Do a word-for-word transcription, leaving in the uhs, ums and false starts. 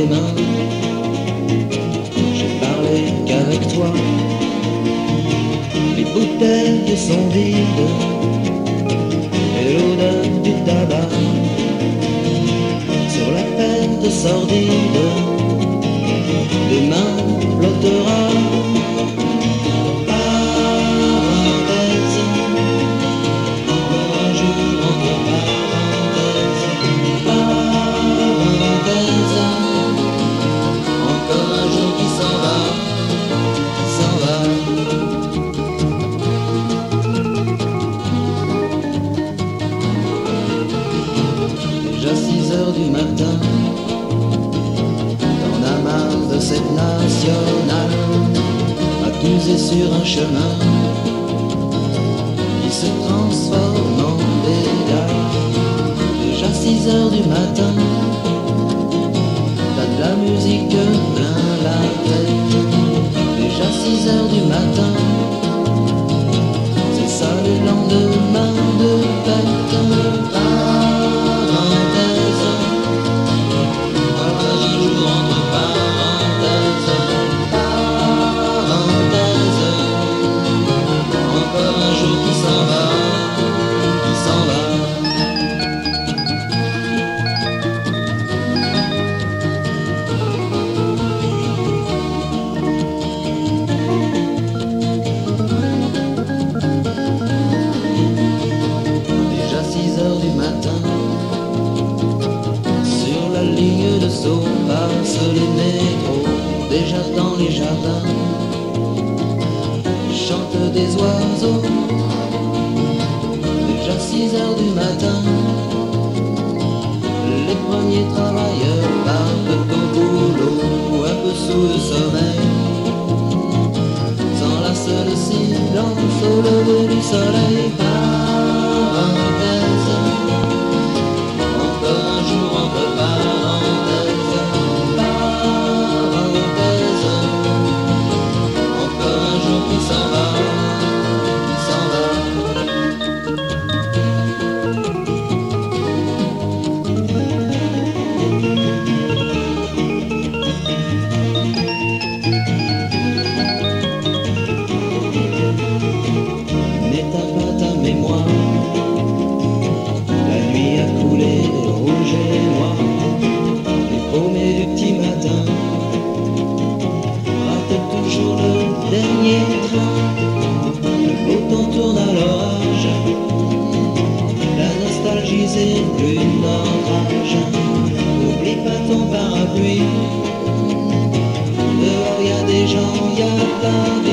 mains. J'ai parlé qu'avec toi. Les bouteilles sont vides et l'odeur du tabac sur la tête sordide demain flottera. Parenthèse, encore un jour entre parenthèses. Parenthèse, encore un jour qui s'en va, qui s'en va. Déjà six heures du matin, t'en as marre de cette nationale, à t'user sur un chemin qui se transforme en pédale. Déjà six heures du matin, t'as de la musique plein la tête. Déjà six heures du matin, c'est ça le lendemain de fête. Parenthèse, encore un jour entre parenthèses. Parenthèse, encore un jour qui s'en va, qui s'en va. Déjà six heures du matin, sur la ligne de Sceaux passent les métros. Déjà dans les jardins chantent des oiseaux. Déjà six heures du matin, les premiers travailleurs partent au boulot, un peu sous le sommeil, s'enlacent le silence au lever du soleil. Parenthèse, encore un jour entre parenthèses. Parenthèse, encore un jour qui s'en va, qui s'en va. N'éteins pas ta mémoire, la nuit a coulé rouge et noir. Les paumés du petit matin ratent toujours le dernier train. Le beau temps tourne à l'orage, la nostalgie c'est plus notre âge. N'oublie pas ton parapluie, dehors y a des gens, y a plein de